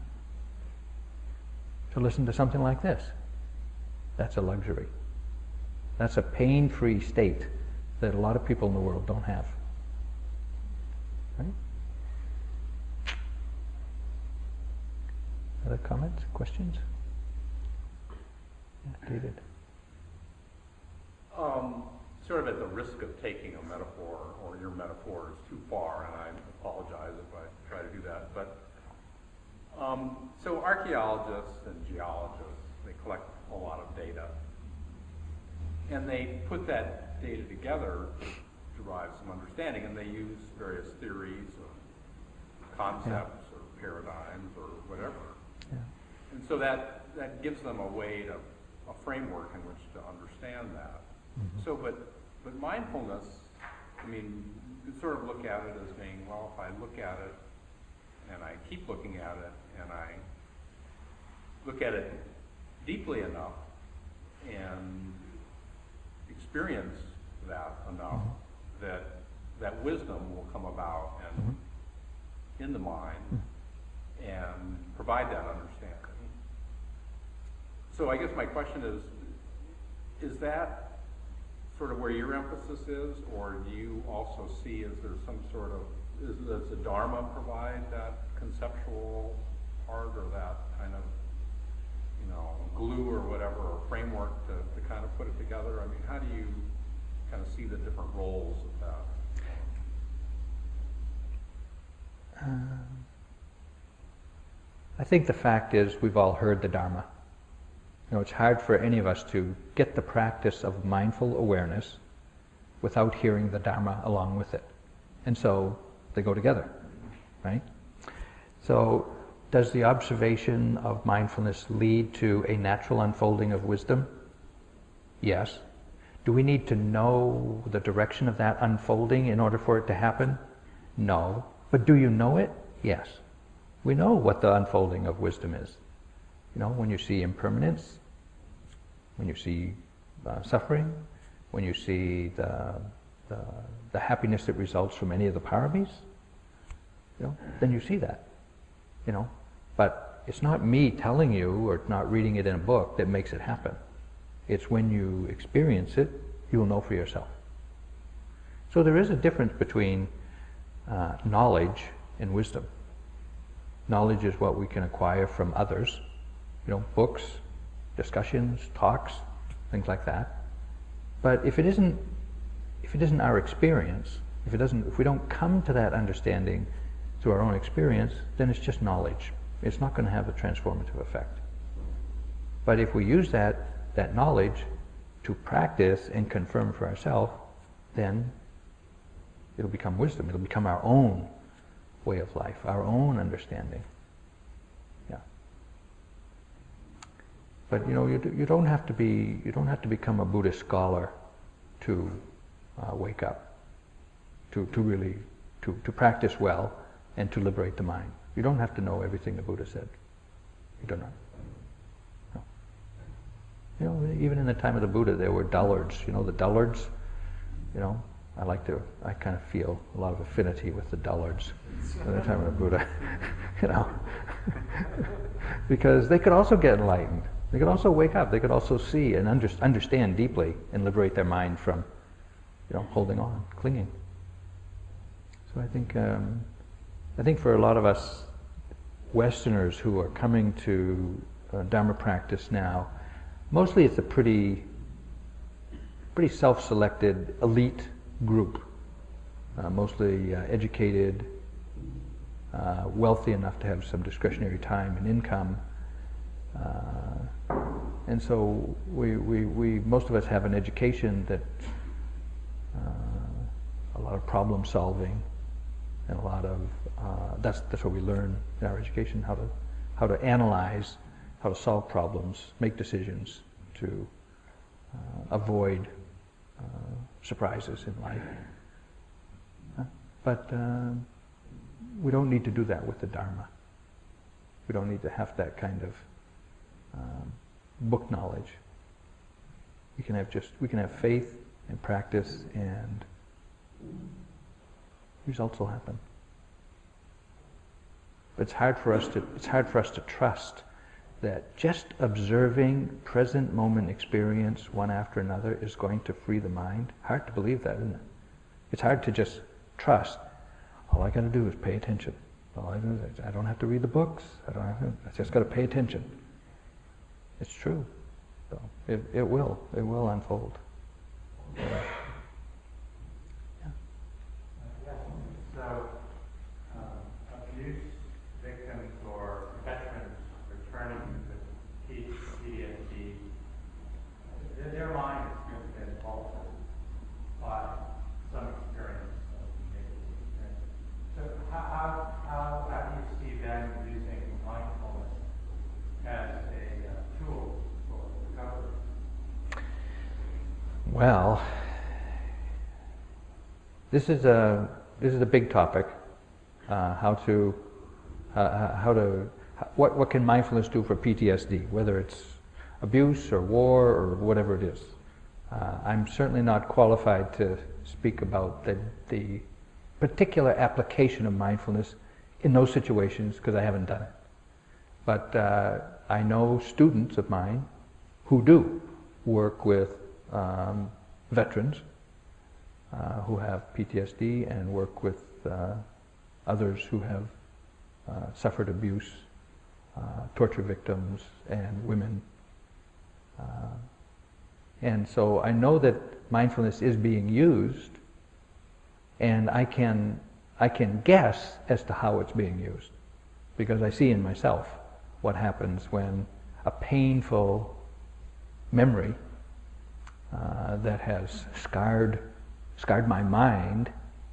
to listen to something like this. That's a luxury. That's a pain-free state that a lot of people in the world don't have. Right? Other comments, questions? Yeah, David. Sort of at the risk of taking a metaphor, or your metaphor is too far, and I apologize if I try to do that, but so archaeologists and geologists, they collect a lot of data, and they put that data together to derive some understanding, and they use various theories or concepts or paradigms or whatever. Yeah. And so that gives them a framework in which to understand that. Mm-hmm. So, but mindfulness, you could sort of look at it as being, well, if I look at it and I keep looking at it and I look at it deeply enough and experience that enough, mm-hmm. that wisdom will come about and mm-hmm. in the mind mm-hmm. and provide that understanding. So I guess my question is that sort of where your emphasis is, or do you also see, is there some sort of, does the Dharma provide that conceptual part or that kind of, glue or whatever, or framework to kind of put it together? How do you kind of see the different roles of that? I think the fact is we've all heard the Dharma. It's hard for any of us to get the practice of mindful awareness without hearing the Dharma along with it. And so they go together, right? So does the observation of mindfulness lead to a natural unfolding of wisdom? Yes. Do we need to know the direction of that unfolding in order for it to happen? No. But do you know it? Yes. We know what the unfolding of wisdom is. When you see impermanence, when you see suffering, when you see the happiness that results from any of the paramis, then you see that. But it's not me telling you or not reading it in a book that makes it happen. It's when you experience it, you will know for yourself. So there is a difference between knowledge and wisdom. Knowledge is what we can acquire from others, books, discussions, talks, things like that. But if it isn't our experience, if we don't come to that understanding through our own experience, then it's just knowledge. It's not going to have a transformative effect. But if we use that knowledge to practice and confirm for ourselves, then it'll become wisdom. It'll become our own way of life, our own understanding. Yeah. But you don't have to become a Buddhist scholar to wake up, to really practice well and to liberate the mind. You don't have to know everything the Buddha said. You do not. No. Even in the time of the Buddha, there were dullards. The dullards. I kind of feel a lot of affinity with the dullards at the time of the Buddha, because they could also get enlightened. They could also wake up. They could also see and understand deeply and liberate their mind from, holding on, clinging. So I think for a lot of us Westerners who are coming to Dharma practice now, mostly it's a pretty self-selected elite group, mostly educated, wealthy enough to have some discretionary time and income. And so we most of us have an education that a lot of problem solving and a lot of that's what we learn in our education, how to analyze, how to solve problems, make decisions to avoid surprises in life. But we don't need to do that with the Dharma. We don't need to have that kind of book knowledge. We can have faith and practice, and results will happen. But it's hard for us to trust that just observing present moment experience one after another is going to free the mind. Hard to believe that, isn't it? It's hard to just trust. All I got to do is pay attention. I don't have to read the books. I just got to pay attention. It's true. So it will unfold. Yeah. So, abuse victims or veterans returning to PTSD, their mind has been altered by some experience of negative experience. So how do you see them using mindfulness as a tool for recovery? Well, this is a big topic. What can mindfulness do for PTSD, whether it's abuse or war or whatever it is? I'm certainly not qualified to speak about the particular application of mindfulness in those situations because I haven't done it. But I know students of mine who do work with veterans who have PTSD and work with others who have suffered abuse, torture victims, and women. And so I know that mindfulness is being used, and I can guess as to how it's being used, because I see in myself what happens when a painful memory that has scarred my mind,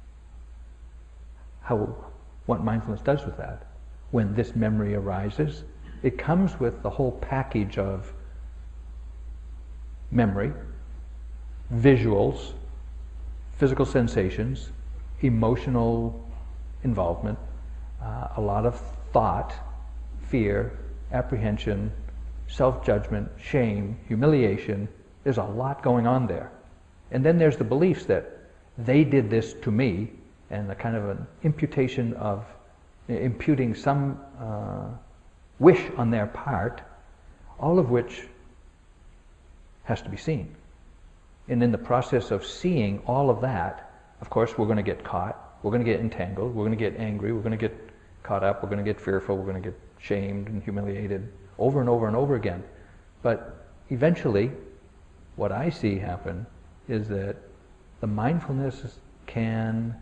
what mindfulness does with that. When this memory arises, it comes with the whole package of memory, visuals, physical sensations, emotional involvement, a lot of thought, fear, apprehension, self-judgment, shame, humiliation. There's a lot going on there. And then there's the beliefs that they did this to me, and a kind of an imputation of imputing some wish on their part, all of which has to be seen. And in the process of seeing all of that, of course, we're going to get caught, we're going to get entangled, we're going to get angry, we're going to get caught up, we're going to get fearful, we're going to get shamed and humiliated over and over and over again. But eventually, what I see happen is that the mindfulness can,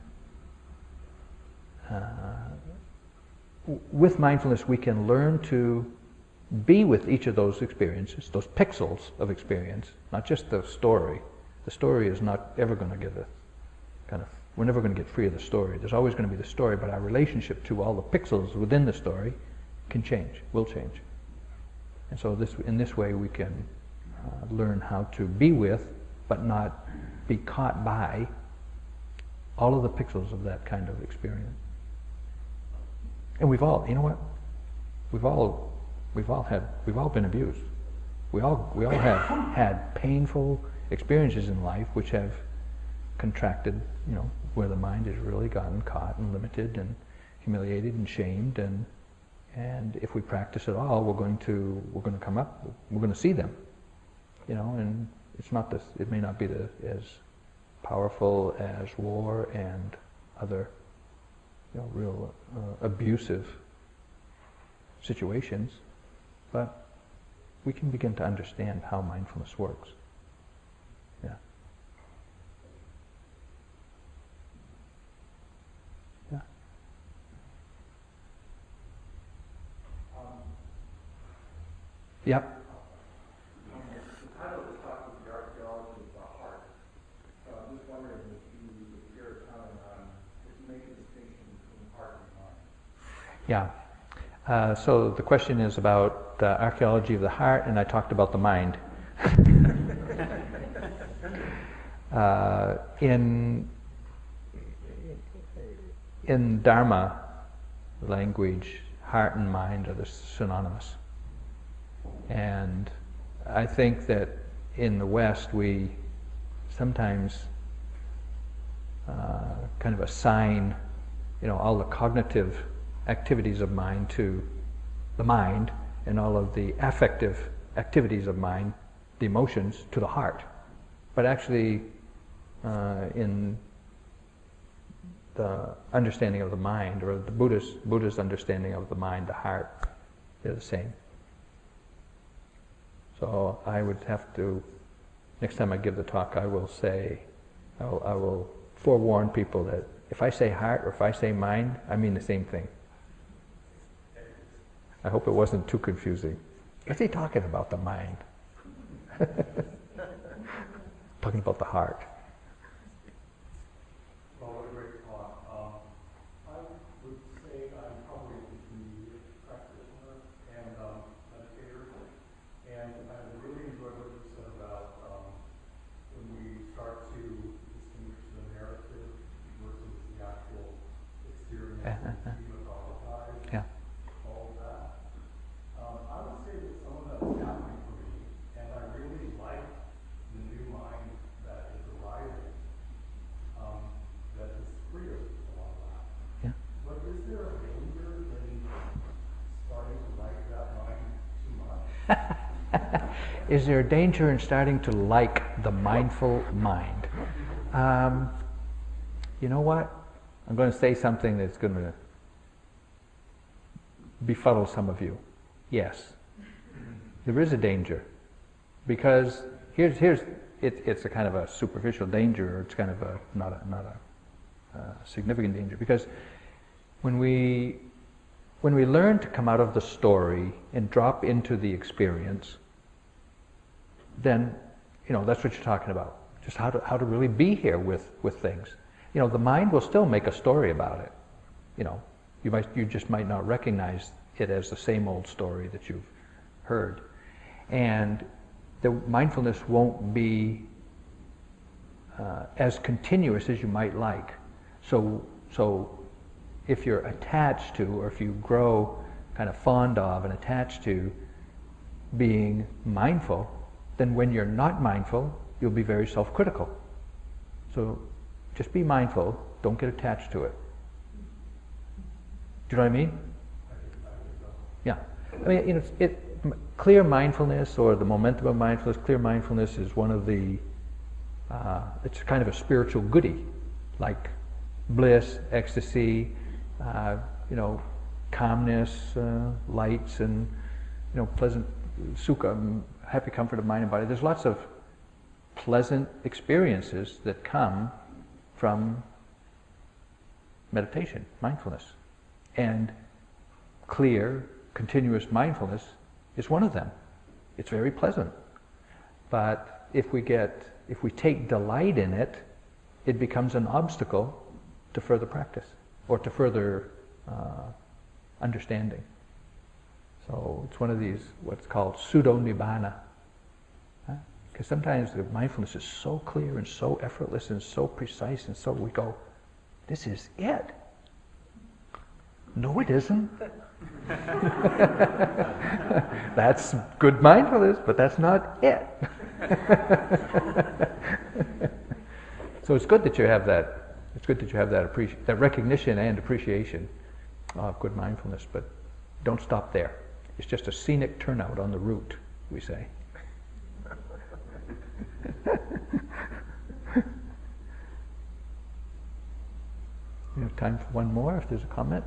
with mindfulness we can learn to be with each of those experiences, those pixels of experience, not just the story. The story is not ever going to get we're never going to get free of the story. There's always going to be the story, but our relationship to all the pixels within the story can change, will change. And so in this way we can learn how to be with, but not be caught by all of the pixels of that kind of experience. And we've all, you know what? We've all been abused. We all have had painful experiences in life which have contracted, where the mind has really gotten caught and limited and humiliated and shamed, and if we practice at all, we're going to come up, we're going to see them, and it's not this. It may not be as powerful as war and other, real abusive situations, but we can begin to understand how mindfulness works. Yeah. Yeah. Yep. The title of this talk is The Archaeology of the Heart. So I'm just wondering if you would care to comment on, if you make a distinction between heart and mind. Yeah. So the question is about the archaeology of the heart, and I talked about the mind. In Dharma language, heart and mind are synonymous. And I think that in the West we sometimes kind of assign, all the cognitive activities of mind to the mind, and all of the affective activities of mind, the emotions, to the heart. But actually, in the understanding of the mind, or the Buddha's understanding of the mind, the heart, they're the same. So I would have to, next time I give the talk, I will forewarn people that if I say heart or if I say mind, I mean the same thing. I hope it wasn't too confusing. Is he talking about the mind? Talking about the heart. Well, what a great talk. I would say I'm probably an intermediate practitioner and meditator, and I really enjoyed what you said about when we start to distinguish the narrative versus the actual experience we see with our eyes. Yeah. All of that. I would say that some of that is happening for me, and I really like the new mind that is arising, that is free of a lot of that. Yeah. But is there a danger in starting to like that mind too much? Is there a danger in starting to like the mindful mind? You know what? I'm going to say something that's going to befuddle some of you. Yes, there is a danger, because it's a kind of a superficial danger, or it's kind of not a significant danger, because when we learn to come out of the story and drop into the experience, then that's what you're talking about. Just how to really be here with things. The mind will still make a story about it. You just might not recognize it as the same old story that you've heard, and the mindfulness won't be as continuous as you might like. So if you're attached to, or if you grow kind of fond of and attached to being mindful, then when you're not mindful, you'll be very self-critical. So just be mindful, don't get attached to it. Do you know what I mean? Yeah. I mean, clear mindfulness, or the momentum of mindfulness, clear mindfulness is one of the, it's kind of a spiritual goodie, like bliss, ecstasy, calmness, lights, and, pleasant sukha, happy comfort of mind and body. There's lots of pleasant experiences that come from meditation, mindfulness. And clear, continuous mindfulness is one of them. It's very pleasant. But if we take delight in it, it becomes an obstacle to further practice, or to further understanding. So it's one of these, what's called pseudo-nibbana. Because sometimes the mindfulness is so clear and so effortless and so precise, and so we go, this is it. No, it isn't. That's good mindfulness, but that's not it. So it's good that you have that. It's good that you have that recognition and appreciation of good mindfulness, but don't stop there. It's just a scenic turnout on the route, we say. We have time for one more, if there's a comment.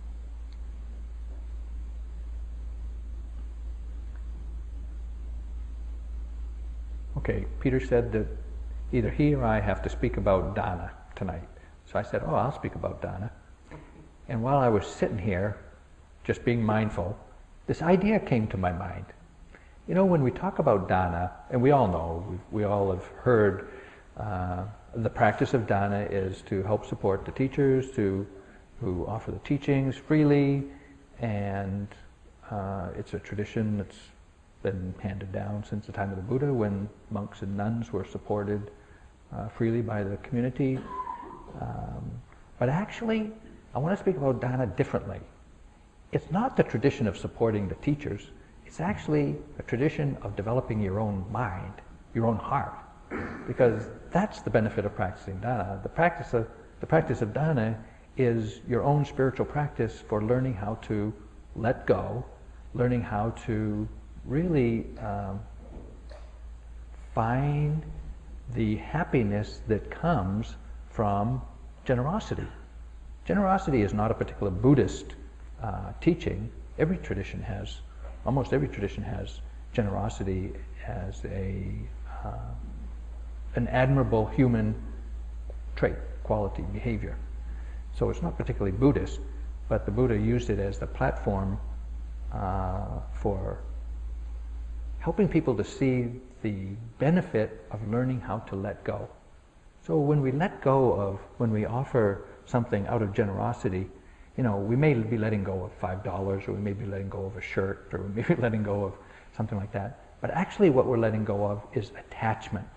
Okay, Peter said that either he or I have to speak about dana tonight. So I said, I'll speak about dana. And while I was sitting here, just being mindful, this idea came to my mind. You know, when we talk about dana, and we all know, we all have heard, the practice of dana is to help support the teachers who offer the teachings freely, and it's a tradition that's been handed down since the time of the Buddha, when monks and nuns were supported freely by the community. But actually, I want to speak about dana differently. It's not the tradition of supporting the teachers. It's actually a tradition of developing your own mind, your own heart, because that's the benefit of practicing dana. The practice of dana is your own spiritual practice for learning how to let go, learning how to really find the happiness that comes from generosity. Generosity is not a particular Buddhist teaching. Almost every tradition has generosity as an admirable human trait, quality, behavior. So it's not particularly Buddhist, but the Buddha used it as the platform for helping people to see the benefit of learning how to let go. So when we offer something out of generosity, you know, we may be letting go of $5, or we may be letting go of a shirt, or we may be letting go of something like that. But actually what we're letting go of is attachment.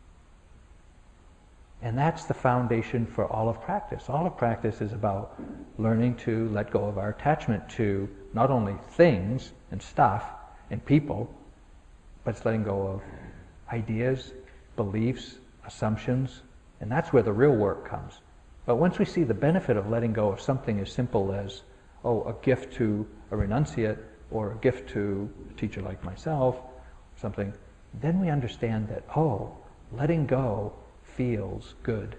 And that's the foundation for all of practice. All of practice is about learning to let go of our attachment to not only things and stuff and people, but it's letting go of ideas, beliefs, assumptions, and that's where the real work comes. But once we see the benefit of letting go of something as simple as, a gift to a renunciate, or a gift to a teacher like myself, something, then we understand that, letting go feels good.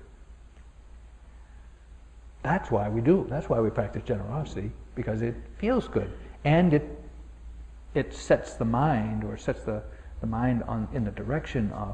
That's why we do. That's why we practice generosity, because it feels good. And it sets the mind, or sets the mind in the direction of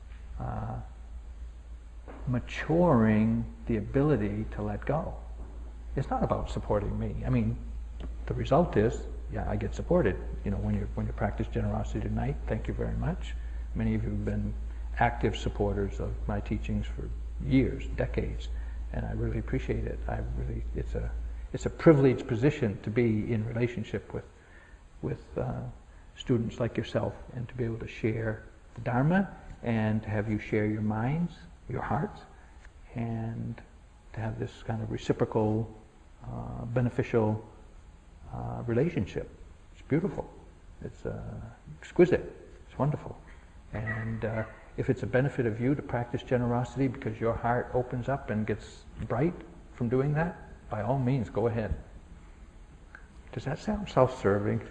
maturing the ability to let go. It's not about supporting me. I mean, the result is, I get supported. You know, when you practice generosity tonight, thank you very much. Many of you have been active supporters of my teachings for years, decades, and I really appreciate it. It's a privileged position to be in relationship with students like yourself, and to be able to share the Dharma, and to have you share your minds, your hearts, and to have this kind of reciprocal, beneficial relationship. It's beautiful. It's exquisite. It's wonderful. And if it's a benefit of you to practice generosity because your heart opens up and gets bright from doing that, by all means, go ahead. Does that sound self-serving?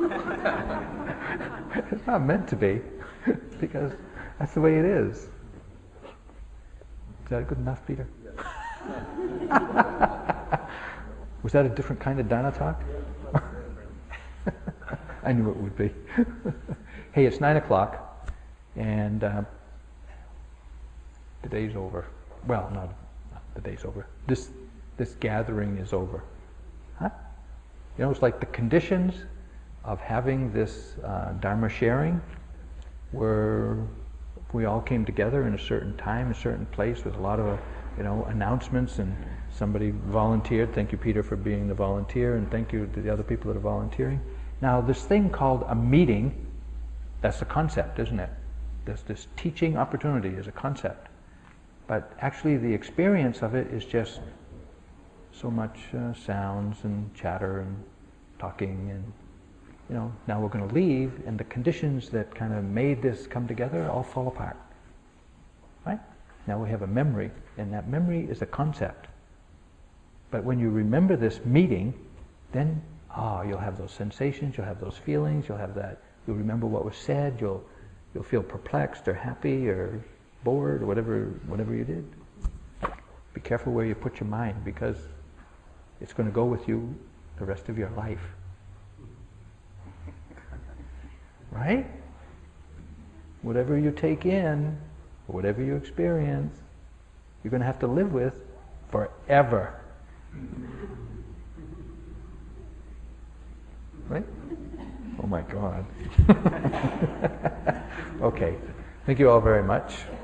It's not meant to be, because that's the way it is. Is that good enough, Peter? Was that a different kind of dana talk? I knew it would be. Hey, it's 9 o'clock, and the day's over. Well, not the day's over. This gathering is over. Huh? You know, it's like the conditions of having this Dharma sharing were, we all came together in a certain time, a certain place, with a lot of announcements, and somebody volunteered. Thank you, Peter, for being the volunteer, and thank you to the other people that are volunteering. Now, this thing called a meeting, that's the concept, isn't it? This teaching opportunity is a concept. But actually the experience of it is just so much sounds and chatter and talking, and now we're going to leave, and the conditions that kind of made this come together all fall apart. Right? Now we have a memory, and that memory is a concept. But when you remember this meeting, then you'll have those sensations, you'll have those feelings, you'll remember what was said, you'll feel perplexed or happy or bored or whatever you did. Be careful where you put your mind, because it's going to go with you the rest of your life. Right? Whatever you take in, whatever you experience, you're going to have to live with forever. Right? Oh my God. Okay. Thank you all very much.